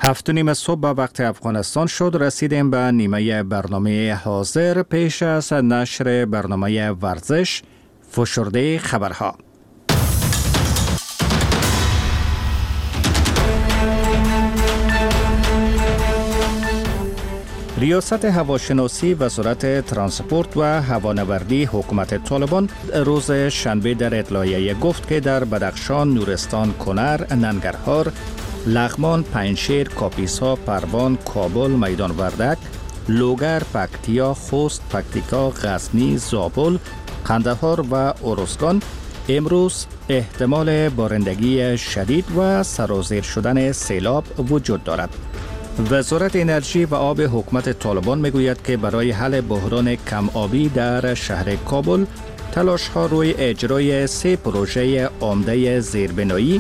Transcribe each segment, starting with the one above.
7:30 صبح به وقت افغانستان شد. رسیدیم به نیمه برنامه حاضر. پیش از نشر برنامه ورزش، فشرده خبرها. ریاست هواشناسی وزارت ترانسپورت و هوانوردی حکومت طالبان روز شنبه در اطلاعیه گفت که در بدخشان، نورستان، کنر، ننگرهار، لغمان، پنجشیر، کاپیسا، پروان، کابل، میدان وردک، لوگر، پکتیا، خوست، پکتیکا، غزنی، زابل، قندهار و ارزگان امروز احتمال بارندگی شدید و سرازیر شدن سیلاب وجود دارد. وزارت انرژی و آب حکومت طالبان میگوید که برای حل بحران کم آبی در شهر کابل تلاش ها روی اجرای 3 پروژه عمده زیربنایی،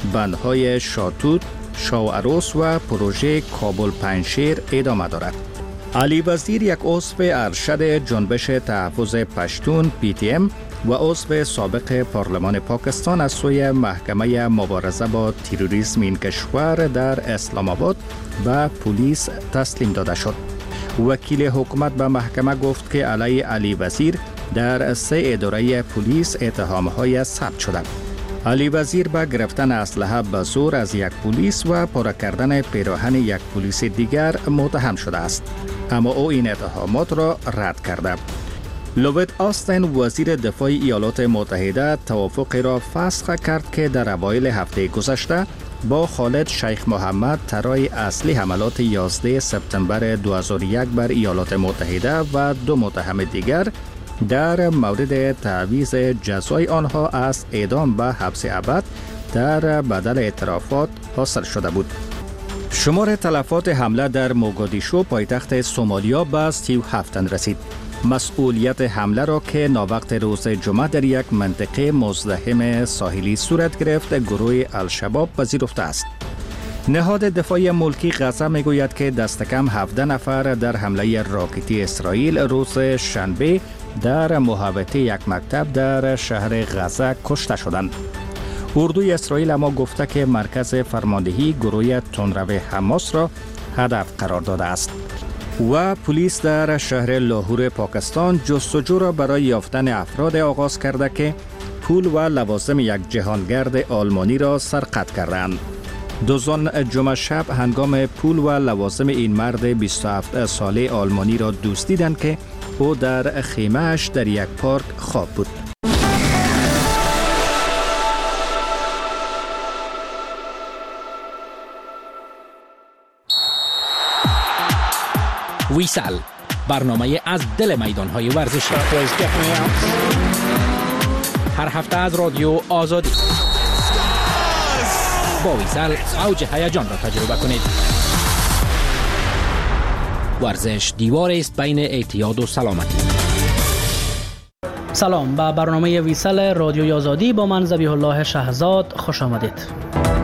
بندهای شاتوت، شاوعروس و پروژه کابل پنجشیر ادامه دارد. علی وزیر، یک عضو ارشد جنبش تحفظ پشتون PTM و عضو سابق پارلمان پاکستان، از سوی محکمه مبارزه با تروریسم این کشور در اسلام آباد به پلیس تسلیم داده شد. وکیل حکومت به محکمه گفت که علی وزیر در 3 اداره پلیس اتهام‌های ثبت شده. علی وزیر به گرفتن اسلحه به زور از یک پلیس و پاره کردن پیراهن یک پلیس دیگر متهم شده است، اما او این اتهامات را رد کرده. لوید آستین، وزیر دفاع ایالات متحده، توافقی را فسخ کرد که در اوایل هفته گذشته با خالد شیخ محمد، طراح اصلی حملات 11 سپتامبر 2001 بر ایالات متحده و 2 متهم دیگر در مورد تعویض جزای آنها از اعدام به حبس ابد در بدل اعترافات حاصل شده بود. شمار تلفات حمله در موگادیشو، پایتخت سومالیا، به 37 تن رسید. مسئولیت حمله را که ناوقت روز جمعه در یک منطقه مزدحم ساحلی صورت گرفت، گروه الشباب پذیرفته است. نهاد دفاعی ملکی غزه میگوید که دست کم 17 نفر در حمله راکتی اسرائیل روز شنبه در محوطه یک مکتب در شهر غزه کشته شدند. اردوی اسرائیل اما گفته که مرکز فرماندهی گروه تندرو حماس را هدف قرار داده است. و پلیس در شهر لاهور پاکستان جستجو را برای یافتن افراد آغاز کرده که پول و لوازم یک جهانگرد آلمانی را سرقت کردند. دوزان جمعه شب هنگام پول و لوازم این مرد 27 ساله آلمانی را دزدیدند که او در خیمه‌اش در یک پارک خواب بود. ویسال، برنامه از دل میدان‌های ورزشی. هر هفته از رادیو آزادی. با ویسال اوج هیجان را تجربه کنید. ورزش دیواری است بین اعتیاد و سلامتی. سلام، به برنامه ویسال رادیوی آزادی با من ذبیح الله شهزاد خوش آمدید.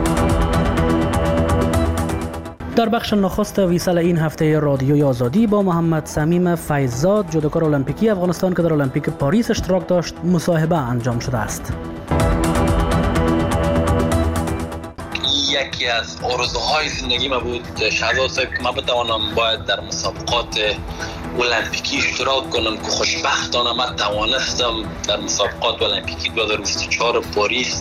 در بخش نخست ویسال این هفته رادیوی آزادی با محمد صمیم فیضزاد، جودوکار المپیکی افغانستان که در المپیک پاریس اشتراک داشت، مصاحبه انجام شده است. یکی از آرزوهای زندگی ما بود شهزاد صاحب که ما بتوانم باید در مسابقات المپیکی اشتراک کنم که خوشبختانه من توانستم در مسابقات المپیکی 2024 پاریس.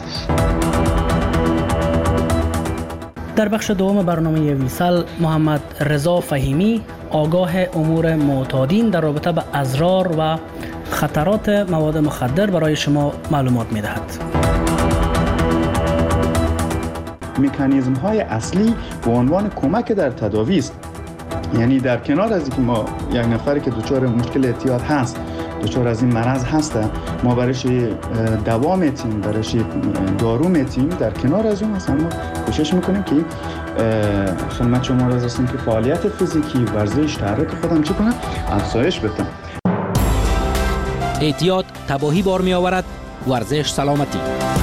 در بخش دوم برنامه ویسال محمد رضا فهیمی، آگاه امور معتادین در رابطه به اضرار و خطرات مواد مخدر برای شما معلومات می‌دهد. مکانیزم های اصلی به عنوان کمک در تداوی است. یعنی در کنار از اینکه ما یک نفری که دچار مشکل اعتیاد هست، دچار از این مرض هست، ما برایش دوا میتیم، برایش دارو میتیم، در کنار از اون مثلا ما کوشش میکنیم که خدمت شما را رسونیم که فعالیت فیزیکی، ورزش، تحرک خودم چی کنم؟ افزایش بدم. اعتیاد تباهی بار می آورد، ورزش سلامتی.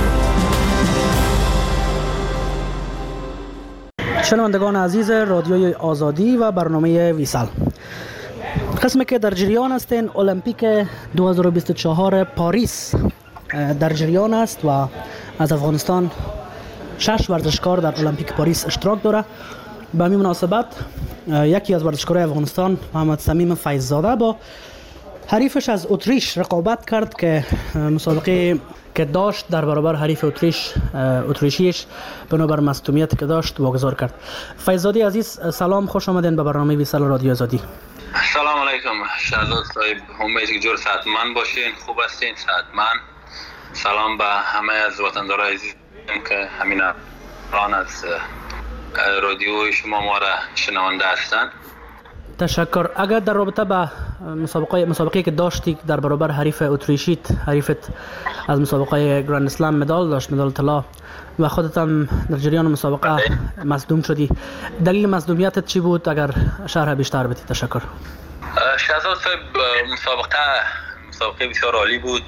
شنوندگان عزیز رادیوی آزادی و برنامه ویسال، قسمی که در جریان هستین، المپیک 2024 پاریس در جریان است و از افغانستان 6 ورزشکار در المپیک پاریس اشتراک داره. به همین مناسبت یکی از ورزشکارای افغانستان محمد صمیم فیض‌زاده با حریفش از اتریش رقابت کرد که مسابقه که داشت در برابر حریف اتریشیش بنابر مصدومیت که داشت واگذار کرد. فیض‌زاده عزیز سلام، خوش آمدین به برنامه ویسال رادیو آزادی. سلام علیکم شهزاد صاحب، امید که جور صحتمند باشین، خوب هستین، صحتمند. سلام به همه از وطندارای عزیزم که همین الان از رادیو شما ما را شنونده هستند. تشکر. اگر در رابطه با مسابقه که داشتی در برابر حریف اتریشیت، حریفت از مسابقه گراند اسلم مدال داشت، مدال طلا، و خودت هم در جریان مسابقه مصدوم شدی، دلیل مصدومیتت چی بود؟ اگر شرح بیشتر بدی. تشکر. شهزاد صاحب، مسابقه بسیار عالی بود،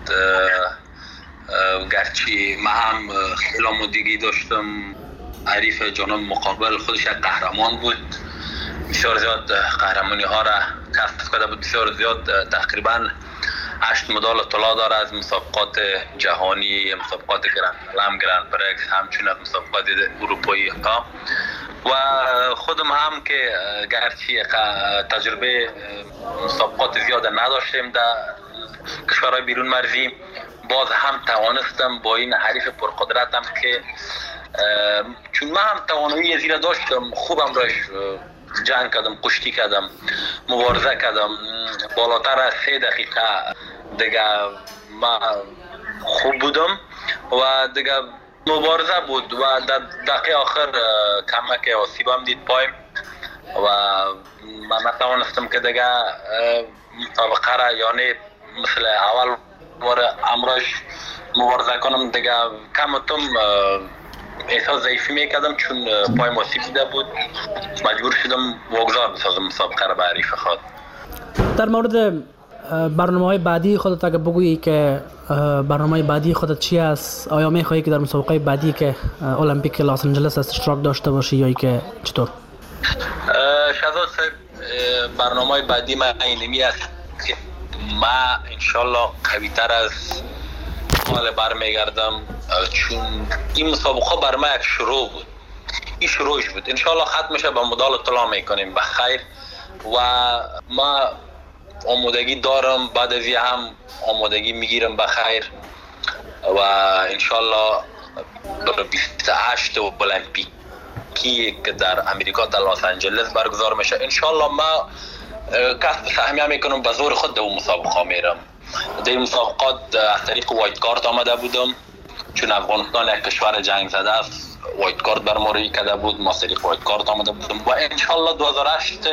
گرچه من هم خیلی آمادگی داشتم. حریف جانب مقابل خودش یک قهرمان بود، بسیار زیاد قهرمانی ها را کسب کرده بود، بسیار زیاد، تقریبا 8 مدال طلا داره از مسابقات جهانی، مسابقات گراند اسلم، گراند پرکس، همچنین از مسابقات اروپایی ها. و خودم هم که گرچه تجربه مسابقات زیاد نداشتیم در کشورهای بیرون مرزی، باز هم توانستم با این حریف پرقدرتم که چون من هم توانایی زیرا داشتم، خوبم راش جنگ کردم، کشتی کردم، مبارزه کردم. بالاتر از 3 دقیقه دیگه من خوب بودم و دیگه مبارزه بود و در دقیقه آخر کمک آسیبم دید پایم و من نتوانستم که دیگه مسابقه را یعنی مثل اول بار امراش مبارزه کنم. دیگه کمتم احساس ضعیفی میکردم چون پایم آسیب دیده بود، مجبور شدم واگذار بسازم مسابقه را به حریف خود. در مورد برنامه‌های بعدی خودت اگه بگویی که برنامه بعدی خودت چی است؟ آیا می‌خواهی که در مسابقه بعدی که المپیک لس آنجلس اشتراک داشته باشی یا که چطور؟ شهزاد صاحب، برنامه بعدی من اینمی است که من انشالله قوی‌تر از حال برمیگردم، چون این مسابقه بر من یک شروع بود، این شروعش بود. انشالله ختمش به مدال طلا میکنیم بخیر و ما آمادگی دارم، بعد از این هم آمادگی میگیرم بخیر و انشالله در 28 المپیکی که در امریکا در لس آنجلس برگزار میشه، انشالله ما کسب سهمیه میکنم، به زور خود در اون مسابقه میرم. در این مسابقات از طریق وایت کارت آمده بودم، چون افغانستان یک کشور جنگ زده است، وایت کارت بر ما روی کرده بود، ما از طریق وایت کارت آمده بودم و انشالله 2008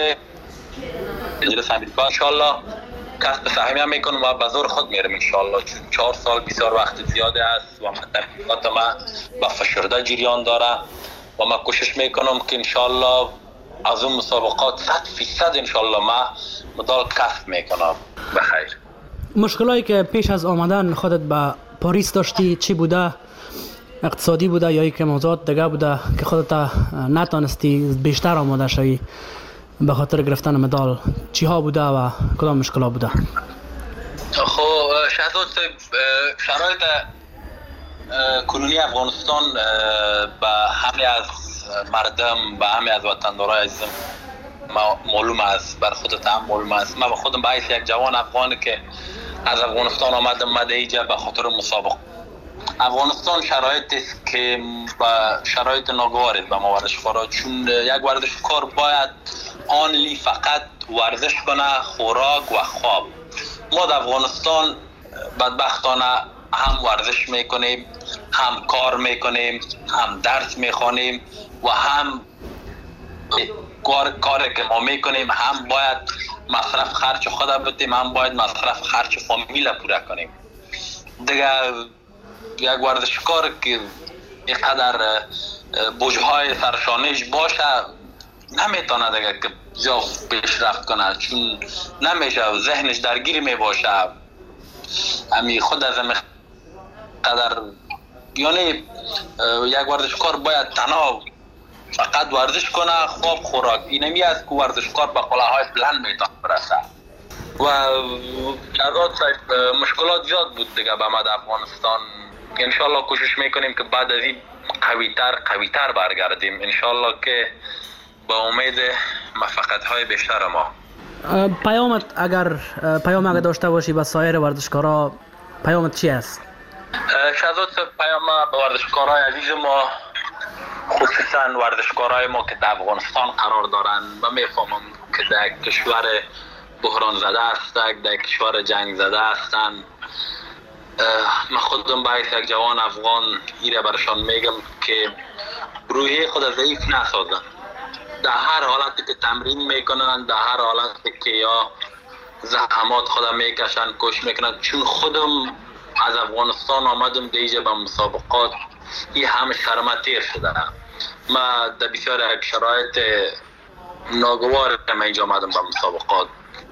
مجلس امریکا انشالله کسب سهمیه میکنم و به زور خود میرم انشالله، چون 4 سال بسیار وقت زیاده است و تحقیقات ما با فشرده جریان داره و ما کوشش میکنم که انشالله از اون مسابقات 100% انشالله ما مدال کسب میکنم بخیر. مشکلاتی که پیش از آمدن خودت به پاریس داشتی چی بوده؟ اقتصادی بوده یا یک موضوعات دیگه بوده که خودت نتانستی بیشتر آماده شوی به خاطر گرفتن مدال؟ چی ها بوده و کدام مشکلات بوده؟ خب شهزاد صاحب، شرایط کنونی افغانستان به همه از مردم، به همه از وطندارای عزیزم معلوم است، بر خودت هم معلوم است. من به خودم به حیث یک جوان افغانی که از افغانستان آمدم اینجا به خاطر مسابقه. افغانستان شرایطی است که با شرایط ناگوار است به ما ورزشکارا، چون یک ورزشکار باید آنلی فقط ورزش کنه، خوراک و خواب. ما در افغانستان بدبختانه هم ورزش میکنیم، هم کار میکنیم، هم درس میخوانیم و هم کاری که ما میکنیم هم باید مصرف خرچ خود بدیم، هم باید مصرف خرچ فامیل پورا کنیم. دیگه یک ورزشکار که اینقدر بوجهای سرشانش باشه نمیتونه دیگه که زیاد پیشرفت کنه، چون نمیشه، ذهنش درگیر میباشه. امی خود از همه قدر یعنی یک ورزشکار باید تنها فقط ورزش کنه، خواب، خوراک. اینمی است که ورزشکار به قله‌های بلند میتونه برسه. و شهزاد صاحب مشکلات زیاد بود دیگه به ما در افغانستان. انشالله کوشش میکنیم که بعد از این قویتر برگردیم. انشالله که با امید موفقیت‌های بیشتر ما. پیامت اگر داشته باشی به سایر ورزشکارا، پیامت چی است؟ شهزاد پیام به ورزشکارای عزیز ما، خصوصا ورزشکارای ما که در افغانستان قرار دارن و میفهمم که در کشور بحران زده هستند، در کشور جنگ زده هستند. من خودم باید یک جوان افغان ایره برشان میگم که روحی خود ضعیف نسازن. در هر حالتی که تمرین میکنن، در هر حالتی که یا زحمات خود میکشن، کوشش میکنن، چون خودم از افغانستان آمدم دیجا به مسابقات، این همه شرمه تیر شده. من در بسیار شرایط ناگوار اینجا آمدم به مسابقات.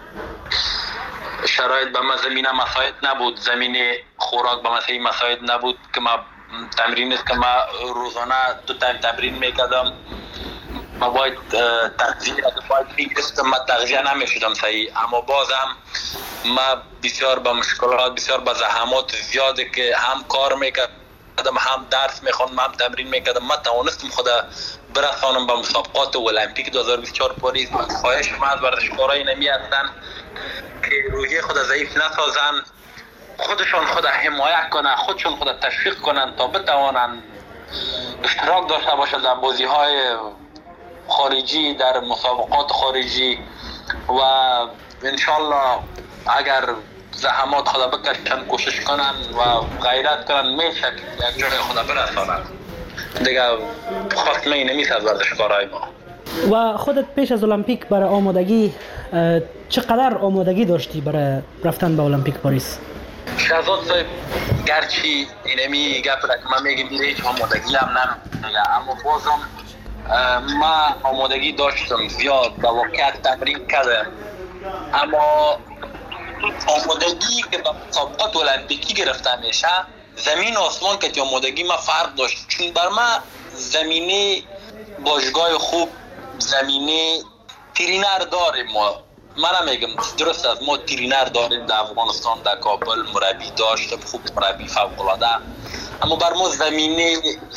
شرایط به من زمینه مساعد نبود، زمین خوراک به من مساعد نبود که من تمرین است که من روزانه 2 تایم تمرین میکردم. من باید تغذیه میگرفتم، من تغذیه نمیشدم صحیح، اما بازم من بسیار به مشکلات، بسیار به زحمات زیاده که هم کار میکردم، هم درس میخوندم، هم تمرین میکردم، من توانستم خود برسانم به مسابقات المپیک 2024 پاریس. من خواهش از ورزشکارای نمی هستن که روحیه خود ضعیف نسازن، خودشون خود حمایت کنن، خودشون خود تشویق کنن تا بتوانن اشتراک داشته باشند در بازی‌های خارجی، در مسابقات خارجی و انشالله اگر زحمات خود بکشن، کوشش کنن و غیرت کنن، میشه یک جای خود برسانن. دیگه خواست نمیشه از ورزشکارای ما. و خودت پیش از المپیک برای آمادگی چقدر آمادگی داشتی برای رفتن به المپیک پاریس؟ شهزاد صاحب گرچه اینمی گپ را که من میگم هیچ آمادگی هم نمیگه، اما بازم من آمادگی داشتم زیاد، با واقعیت تمرین کردم، اما آمادگی که به مسابقات المپیکی گرفته میشه زمین آسمان که آمادگی ما فرق داشت. چون بر من زمینه باشگاه خوب، زمینه ترینر داریم. من میگم درست است، ما ترینر داریم در افغانستان، در کابل مربی داشتم خوب، مربی فوق العاده، اما بر ما زمینه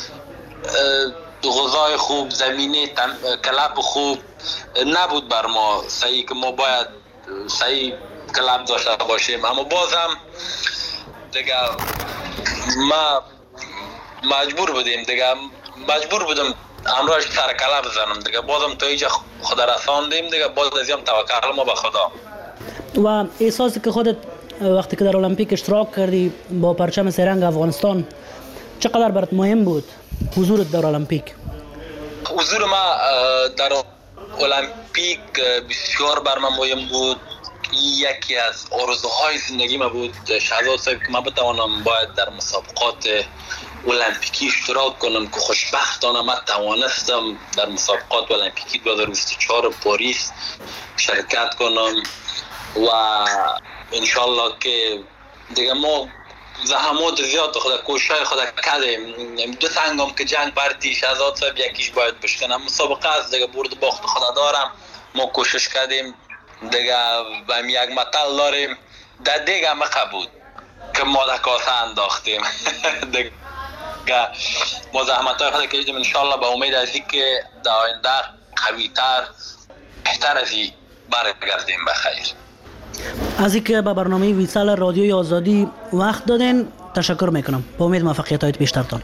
غذای خوب، زمینه کلاب خوب نبود بر ما صحیح که ما باید صحیح کلاب داشته باشیم. اما بازم دیگه ما مجبور بودم امروز سر کلاب بزنم دیگه. بازم تا اینجا خدا رساندیم دیگه، باز از هم توکل ما به خدا. و احساسی که خودت وقتی که در المپیک اشتراک کردی با پرچم سرنگ افغانستان، چقدر برات مهم بود حضورت در المپیک؟ حضور ما در المپیک بسیار بر من مهم بود. یکی از آرزوهای زندگی ما بود شهزاد صاحب که من بتوانم باید در مسابقات المپیکی اشتراک کنم که خوشبختانه من توانستم در مسابقات المپیکی 2024 پاریس شرکت کنم و انشالله که دیگه ما زحمات زیاد خود کوشش خود کردیم. 2 سنگام که جنگ بردی شهزاد صاحب، یکیش باید بشکنم. مسابقه از دیگه برد باخت خدا دارم، ما کوشش کردیم دیگه. و یک مطل داریم در دیگه مقه بود که ما در کاسه انداختیم دیگه ما زحمت های خود کشیدیم. انشالله به امید از این که در آینده قوی‌تر بهتر از این برگردیم بخیر. از اینکه به برنامه ویسال رادیوی آزادی وقت دادین تشکر میکنم. با امید موفقیت‌هایت بیشترتان.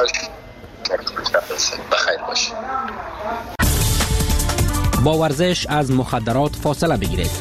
بخیر باشید. با ورزش از مخدرات فاصله بگیرید.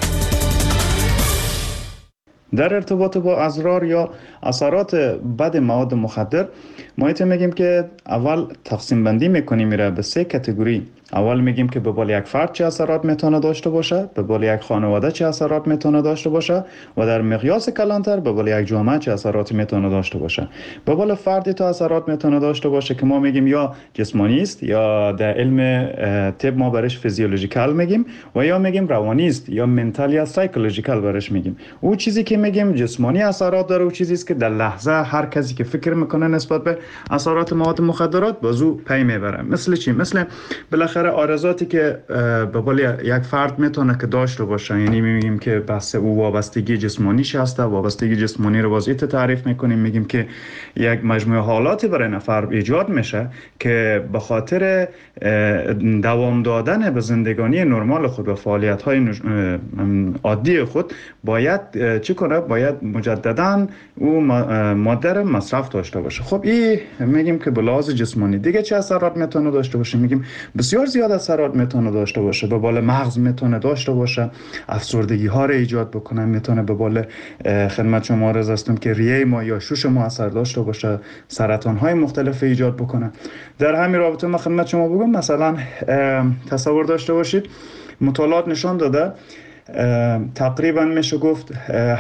در ارتباط با اضرار یا اثرات بد مواد مخدر ما میگیم که اول تقسیم بندی میکنیم میره به 3 کاتگوری. اول میگیم که به بال یک فرد چه اثرات میتونه داشته باشه، به بال یک خانواده چه اثرات میتونه داشته باشه و در مقیاس کلانتر به بال یک جامعه چه اثراتی میتونه داشته باشه. به بال فردی تو اثرات میتونه داشته باشه که ما میگیم یا جسمانی است یا در علم طب ما برش فیزیولوژیکال میگیم و یا میگیم روانی است یا منتال یا سایکولوژیکال برش میگیم. او چیزی که میگیم جسمانی اثرات داره او چیزی است که در لحظه هر کسی که فکر میکنه نسبت به اثرات مواد مخدرات بازو پی میبره. مثل چی؟ مثل بالاخره بالاخره آرزاتی که به قول یک فرد میتونه که داشته باشه، یعنی میگیم که بس او وابستگی جسمانیش هست. وابستگی جسمانی رو واسه تعریف میکنیم، میگیم که یک مجموعه حالاتی برای نفر ایجاد میشه که به خاطر دوام دادن به زندگانی نرمال خود و فعالیت های عادی خود باید چی کنه؟ باید مجددا او ماده رو مصرف داشته باشه. خب این میگیم که به لحاظ جسمانی دیگه چه اثرات میتونه داشته باشه؟ میگیم بسیار زیاد اثرات میتونه داشته باشه. به بالا مغز میتونه داشته باشه، افسردگی ها رو ایجاد بکنه، میتونه به بالا خدمت شما عرض هستم که ریه ما یا شوش ما اثر داشته باشه، سرطان های مختلف ایجاد بکنه. در همین رابطه ما خدمت شما بگم مثلا تصور داشته باشید مطالعات نشان داده تقریبا میشه گفت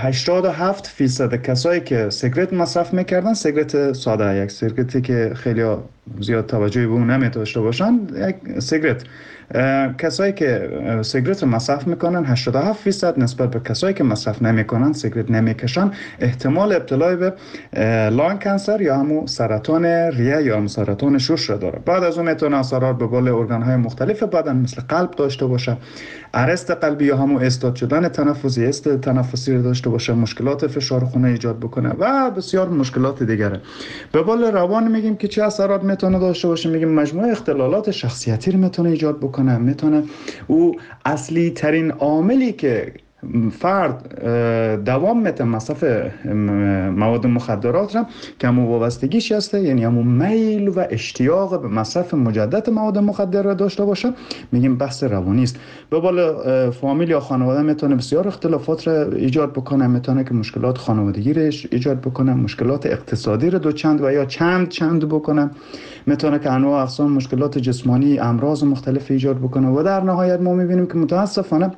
87% کسایی که سیگرت مصرف میکردن، سیگرت ساده، یک سیگرتی که خیلی زیاد توجهی به اون نمیداشته باشن، یک سیگرت، کسایی که سیگرت مصرف میکنن 87% نسبت به کسایی که مصرف نمیکنن، سیگرت نمیکشن، احتمال ابتلا به لان کانسر یا همون سرطان ریه یا همون سرطان شش را داره. بعد از اون میتونه اثرات به بالا ارگان های مختلف بدن مثل قلب داشته باشه، ارست قلبی یا همون استاد شدن تنفسی، تنفسی رو داشته باشه، مشکلات فشار خون ایجاد بکنه و بسیار مشکلات دیگره. به بالا روان میگیم که چه اثرات میتونه داشته باشه؟ میگیم مجموعه اختلالات شخصیتی رو میتونه ایجاد بکنه. میتونه او اصلی ترین عاملی که فرد دوام میته مصرف مواد مخدرات را که همون وابستگیش هسته، یعنی همون میل و اشتیاق به مصرف مجدد مواد مخدر را داشته باشه، میگیم بحث روانی است. به بالا فامیل یا خانواده میتونه بسیار اختلافات را ایجاد بکنه، میتونه که مشکلات خانوادگی را ایجاد بکنه، مشکلات اقتصادی را دو چند و یا چند بکنه، میتونه که انواع اقسام مشکلات جسمانی، امراض مختلف ایجاد بکنه و در نهایت ما میبینیم که متاسفانه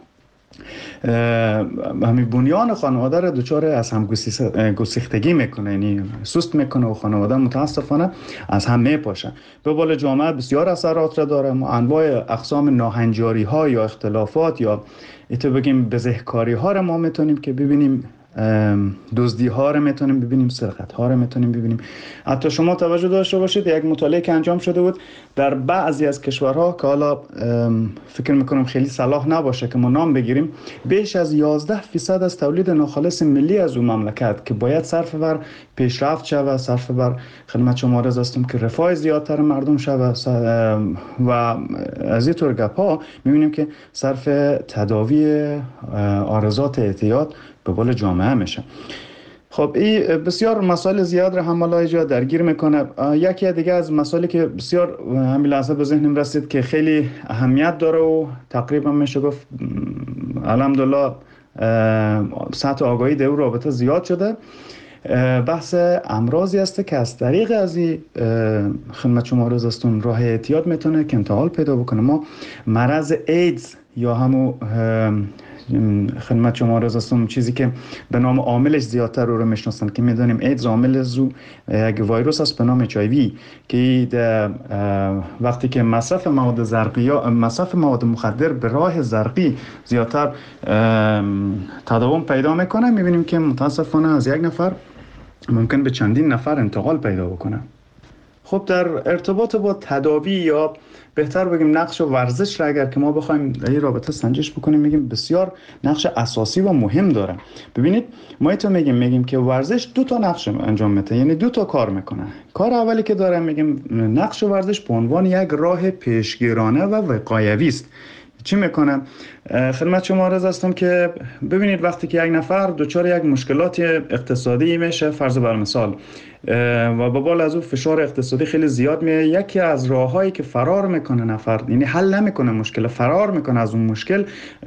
همین بنیان خانواده را دچار از هم گسیختگی میکنه، یعنی سست میکنه و خانواده متاسفانه از هم میپاشه. به بالا جامعه بسیار اثرات را داره. ما انواع اقسام ناهنجاری ها یا اختلافات یا ایتو بگیم بزهکاری ها را ما میتونیم که ببینیم، دزدی ها رو میتونیم ببینیم، سرقت ها رو میتونیم ببینیم. حتی شما توجه داشته باشید یک مطالعه که انجام شده بود در بعضی از کشورها که حالا فکر میکنم خیلی صلاح نباشه که ما نام بگیریم، بیش از 11% از تولید ناخالص ملی از اون مملکت که باید صرف بر پیشرفت شود، صرف بر خدمت شما عرض هستم که رفاه زیادتر مردم شود و از این طور گپ ها میبینیم که صرف تداوی عارضات اعتیاد به بالا جامعه میشه. خب این بسیار مسائل زیاد رو هم اینجا درگیر میکنه. یکی دیگه از مسائلی که بسیار همین لحظه به ذهنم رسید که خیلی اهمیت داره و تقریبا میشه گفت الحمدلله سطح آگاهی در رابطه زیاد شده، بحث امراضی است که از طریق از این خدمت شما عرض هستم راه اعتیاد میتونه که انتقال پیدا بکنه. ما مرض ایدز یا همون خدمت شما عرض هستم چیزی که به نام عاملش زیادتر رو میشناسن که میدونیم ایدز عامل زو یک ویروس است به نام HIV که وقتی که مصرف مواد زرقی یا مصرف مواد مخدر به راه زرقی زیادتر تداوم پیدا میکنه، میبینیم که متاسفانه از یک نفر ممکن به چندین نفر انتقال پیدا بکنه. خب در ارتباط با تداوی یا بهتر بگیم نقش ورزش را اگر که ما بخوایم در این رابطه سنجش بکنیم، میگیم بسیار نقش اساسی و مهم داره. ببینید ما ایتو میگیم که ورزش دو تا نقش انجام میده، یعنی دو تا کار میکنه. کار اولی که داره میگیم نقش ورزش به عنوان یک راه پیشگیرانه و وقایوی است. چی میکنه؟ خدمت شما عرض هستم که ببینید وقتی که یک نفر دچار یک مشکلات اقتصادی میشه، فرض بر مثال، و به بالا از اون فشار اقتصادی خیلی زیاد میاد، یکی از راههایی که فرار میکنه نفر، یعنی حل نمیکنه مشکل، فرار میکنه از اون مشکل،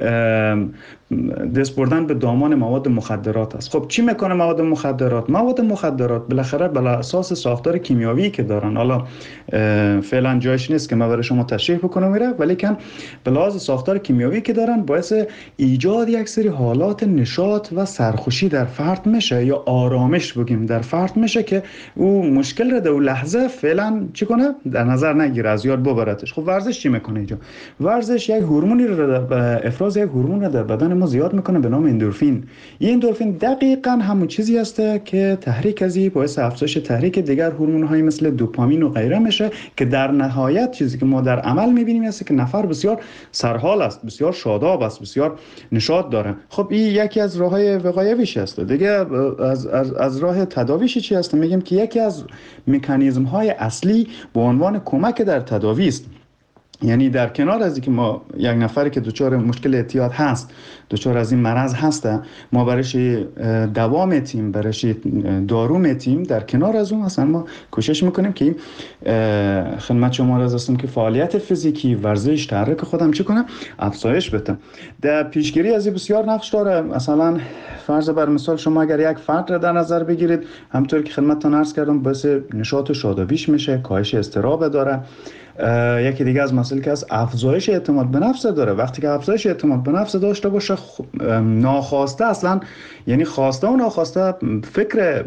دست بردن به دامان مواد مخدرات است. خب چی میکنه مواد مخدرات؟ مواد مخدرات بالاخره بر اساس ساختار کیمیایی که دارن، حالا فعلا جایش نیست که من برای شما تشریح بکنم میره، ولی کن به لحاظ ساختار کیمیایی که دارن باعث ایجاد یک سری حالات نشاط و سرخوشی در فرد میشه یا آرامش بگیم در فرد میشه که او مشکل را در اون لحظه فعلا چی کنه در نظر نگیره، از یاد ببرتش. خب ورزش چی میکنه اینجا؟ ورزش یک هورمونی رو افراز یک هورمون رو در بدن ما زیاد میکنه به نام اندورفین. این اندورفین دقیقاً همون چیزی است که تحریک ازی باعث افزایش تحریک دیگر هورمون‌های مثل دوپامین و غیره میشه که در نهایت چیزی که ما در عمل میبینیم است که نفر بسیار سرحال است، بسیار شاداب است، بسیار نشاط داره. خب این یکی از راه‌های وقایویش است. دیگه از راه تداویش چی است؟ میگیم که یکی از مکانیزم‌های اصلی به عنوان کمک در تداوی است. یعنی در کنار از اینکه ما یک نفری که دچار مشکل اعتیاد هست، دچار از این مرض هسته، ما برایش دوا میتیم، برایش دارو میتیم، در کنار از اون اصلا ما کوشش میکنیم که خدمت شما عرض هستم که فعالیت فیزیکی، ورزش، تحرک خودم چی کنم افزایش بدم. در پیشگیری از این بسیار نقش داره. مثلا فرض بر مثال شما اگر یک فرد را در نظر بگیرید، همونطور که خدمتتون عرض کردم باعث نشاط و شادابیش میشه، کاهش اضطراب داره. یکی دیگه از مسائل که از افزایش اعتماد به نفس داره. وقتی که افزایش اعتماد به نفس داشته باشه، ناخواسته اصلا، یعنی خواسته و ناخواسته فکر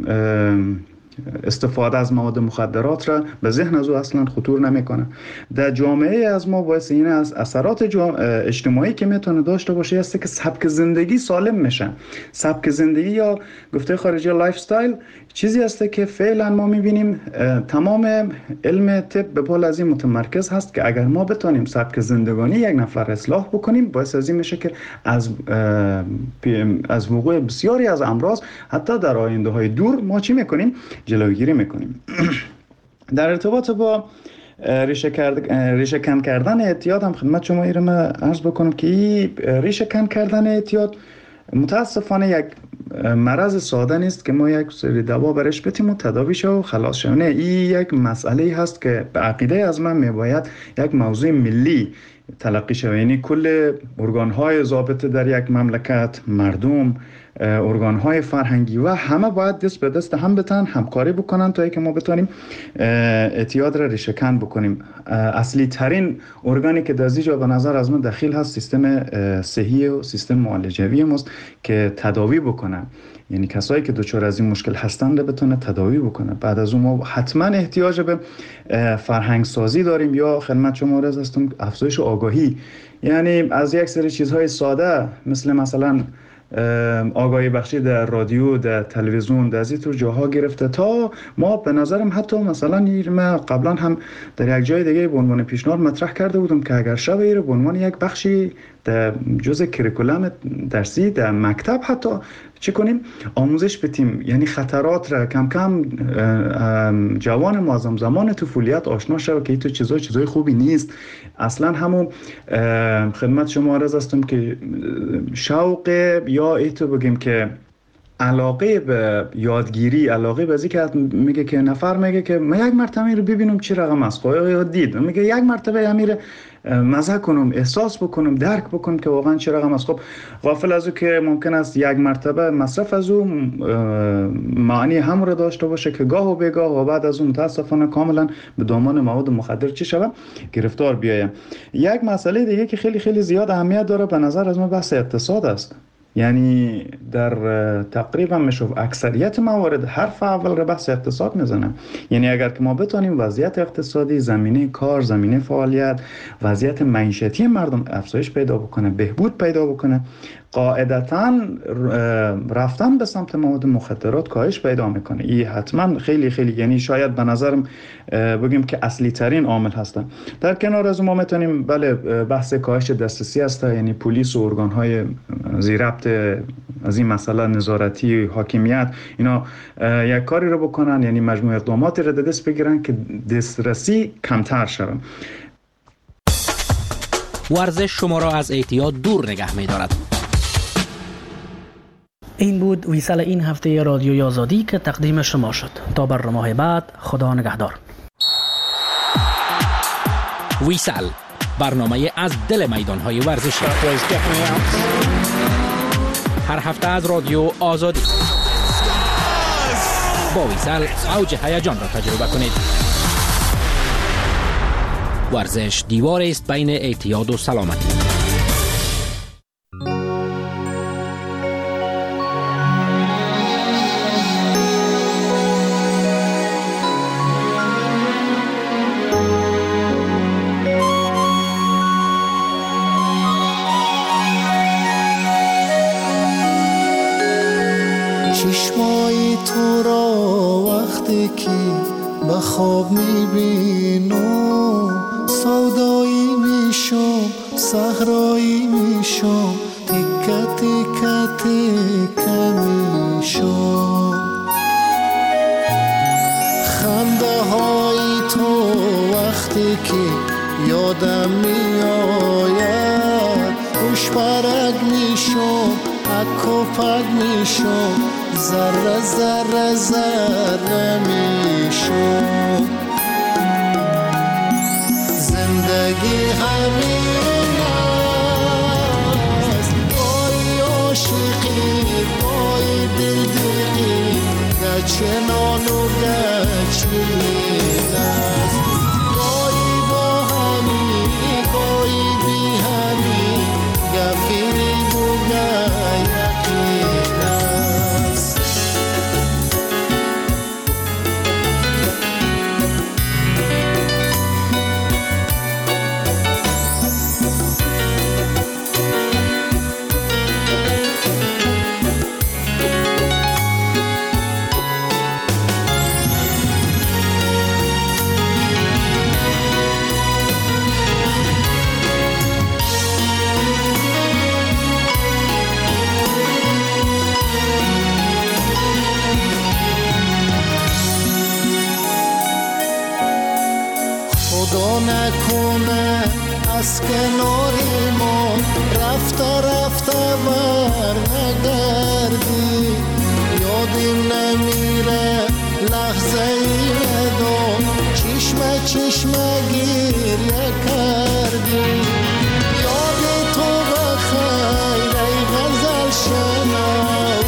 استفاده از مواد مخدرات را به ذهن از او اصلا خطور نمیکنه. در جامعه از ما باعث این از اثرات اجتماعی که میتونه داشته باشه است که سبک زندگی سالم میشه. سبک زندگی یا گفته خارجی لایف استایل چیزی است که فعلا ما میبینیم تمام علم طب به پال از این متمرکز هست که اگر ما بتونیم سبک زندگانی یک نفر اصلاح بکنیم، باعث از این میشه که از وقوع بسیاری از امراض حتی در آینده های دور ما چی میکنیم؟ جلوگیری میکنیم. در ارتباط با ریشه کن کردن اعتیاد هم خدمت شما ایرم عرض بکنم که ریشه کن کردن اعتیاد متاسفانه یک مرض ساده نیست که ما یک سری دوا برش بتیم و تداویش و خلاص شد. نه، این یک مسئله هست که به عقیده از من میباید یک موضوع ملی تلقی شود. یعنی کل ارگان‌های ضابطه در یک مملکت، مردم، ارگان‌های فرهنگی و همه باید دست به دست هم بتن، همکاری بکنن تا اینکه ما بتونیم اعتیاد را ریشه کن بکنیم. اصلی ترین ارگانی که در اینجا به نظر از من دخیل هست سیستم صحی و سیستم معالجوی ماست که تداوی بکنه. یعنی کسایی که دچار از این مشکل هستند بتونه تداوی بکنه. بعد از اون ما حتما احتیاج به فرهنگ سازی داریم یا خدمت شما عرض هستم افزایش آگاهی. یعنی از یک سری چیزهای ساده مثلا آگاهی بخشی در رادیو، در تلویزیون، در این طور جاها گرفته تا ما به نظرم حتی مثلا ما قبلا هم در یک جای دیگه به عنوان پیشنهاد مطرح کرده بودم که اگر شب به عنوان یک بخشی در جزء کریکولم درسی در مکتب حتی چه کنیم آموزش بدیم. یعنی خطرات را کم کم جوان معظم زمان طفولیت آشنا شود که این تو چیزای خوبی نیست. اصلا همون خدمت شما عرض هستم که شوق یا ایتو بگیم که علاقه به یادگیری، علاقه به که میگه که نفر میگه که من یک مرتبه رو ببینم چی رقم است، یا دید میگه یک مرتبه امیر مزه کنم، احساس بکنم، درک بکنم که واقعا چه رقم است. خب غافل از او که ممکن است یک مرتبه مصرف از او معنی هم رو داشته باشه که گاه و بیگاه و بعد از اون متاسفانه کاملا به دامان مواد مخدر چی شود گرفتار بیایم. یک مسئله دیگه که خیلی خیلی زیاد اهمیت داره به نظر از من بحث اقتصاد است. یعنی در تقریبا میشه اکثریت موارد حرف اول رو بحث اقتصاد میزنم. یعنی اگر که ما بتونیم وضعیت اقتصادی، زمینه کار، زمینه فعالیت، وضعیت معیشتی مردم افزایش پیدا بکنه، بهبود پیدا بکنه، قاعدتاً رفتن به سمت مواد مخدرات کاهش پیدا میکنه. این حتما خیلی خیلی یعنی شاید به نظرم بگیم که اصلی ترین عامل هستن. در کنار از ما میتونیم بله بحث کاهش دسترسی هست، یعنی پلیس و ارگان‌های زیربط از این مسئله نظارتی حاکمیت اینا یک کاری رو بکنن، یعنی مجموعه اقداماتی رو دست بگیرن که دسترسی کمتر شود. ورزش شما را از اعتیاد دور نگه می‌دارد. این بود ویسال این هفته رادیوی آزادی که تقدیم شما شد. تا برنامه بعد، خدا نگهدار. ویسال برنامه از دل میدان‌های ورزشی. هر هفته از رادیو آزادی. با ویسال اوج هیجان را تجربه کنید. ورزش دیواری است بین اعتیاد و سلامتی. چشمای تو را وقتی که به خواب میبینم سودایی میشم صحرایی میشم تکه تکه تکه میشم خنده های تو وقتی که یادم میآید خوش برگ میشم اک و پک میشم ذره ذره ذره میشم زندگی همین است گاهی عاشقی گاهی دلدقی گچنان و گچین است گاهی با همی گاهی بی همی گفیری بوگه یقین است خدا نکنه از کنار ما رفته رفته بر نگردی یادم نمیره لحظه ای ندام چشمه چشمه گریه کردی یاد تو بخیر ای غزل شناس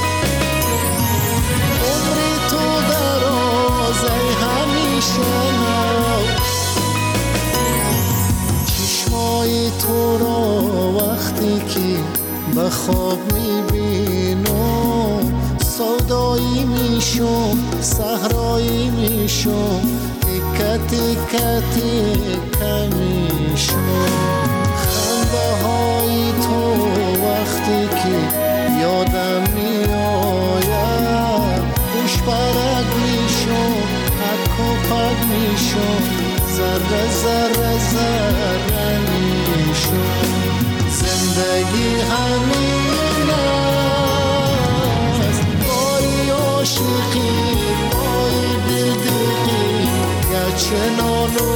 عمری تو دراز ای همیشه تو را وقتی که به خواب میبینم سودایی میشم صحرایی میشم تکه تکه تکه میشم خنده های تو وقتی که یادم میآید خوش برگ میشم اک و پک میشم ذره ذره ذره میشم زندگی همین است گاهی عاشقی گاهی دلدقی گچنان و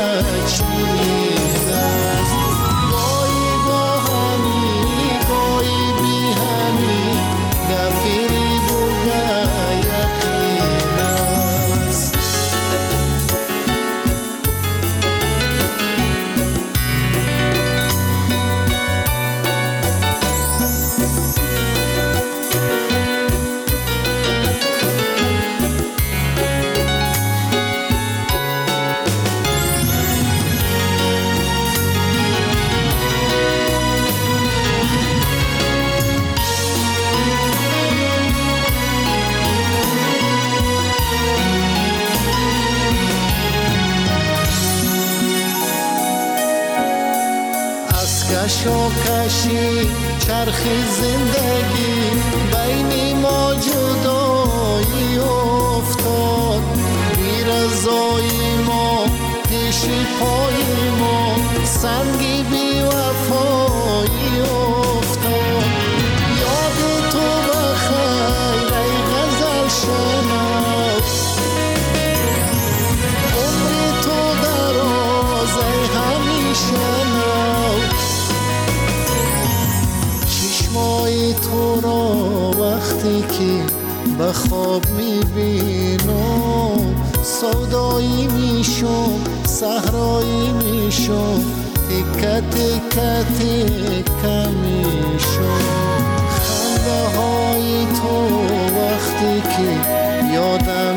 گچین است گاهی با همی گاهی بی همی گفیری بوگه یقین است کشی چرخی زندگی بین ما جدایی افتاد بی رضایی ما پیشی پای ما سنگی بی وفایی افتاد یاد تو بخیر ای غزل شناس عمری تو دراز ای همیشه تو را وقتی که به خواب میبینم سودایی میشم صحرایی میشم تکه تکه تکه میشم خنده های تو وقتی که یادم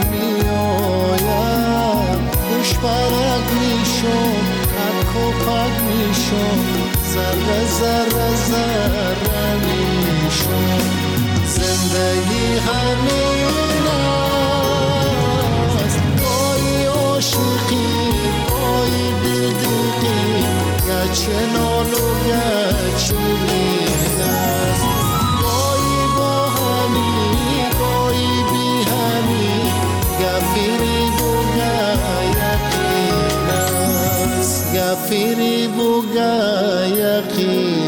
میآید خوش برگ میشم اک و پک میشم ذره ذره ذره میشم زندگی همین است گاهی عاشقی گاهی دلدقی گچنان و گچین است گاهی با همی گفیری بوگا یقین